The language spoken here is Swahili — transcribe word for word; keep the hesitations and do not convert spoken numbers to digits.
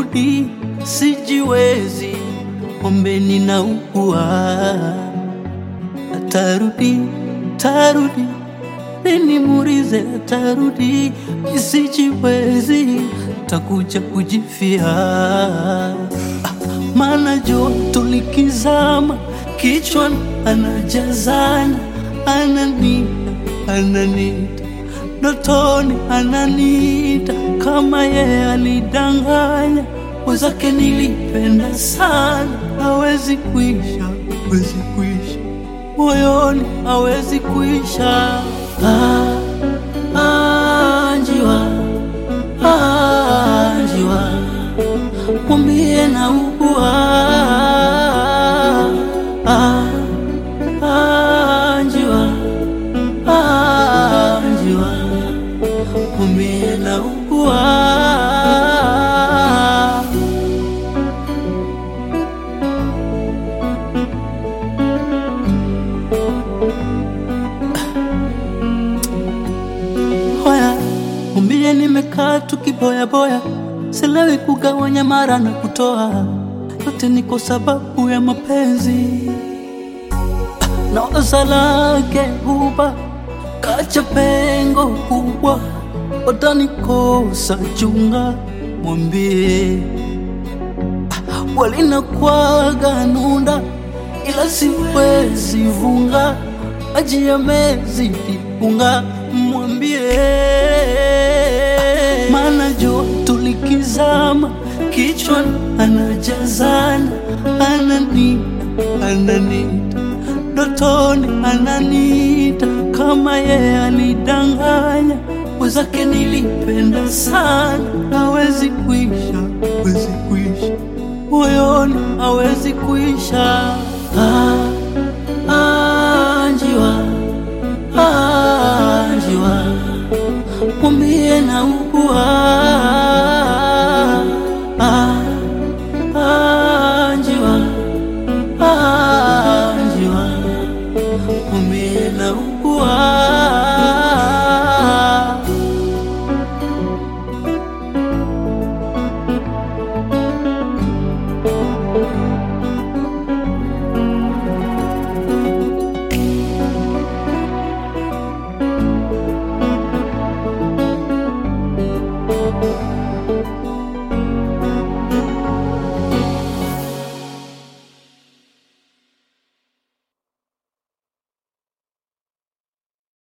atarudi, sijiwezi, ombeni na ukua. Atarudi, atarudi, nini murize atarudi, sijiwezi, takuja kujifia. Ah, mana joto likizama, kichwa anajazana, ananita, ananita, dotoni ananita, kama ye alidanganya, wezake nilipenda sana, hawezi kuisha, hawezi kuisha, moyoni hawezi kuisha. Ah, ah, njiwa, ah, njiwa, mwambie na ukua. Ah, ah, njiwa, ah, njiwa, mwambie na ukua. Hoya, mwambie nimekaa tu kiboya boya, sielewi kugawanya mara na kutoa, yote ni kwa sababu ya mapenzi. Na waza lake huba, kacha pengo kubwa, watanikosa chunga, mwambie. Walina kwaga nunda, ila siwezi vunga, maji yamezidi unga, mwambie. Mana joto likizama, kichwa anajazana, ananita, ananita, dotoni ananita, kama ye alidanganya, wezake nilipenda sana, hawezi kuisha, hawezi kuisha, moyoni hawezi kuisha.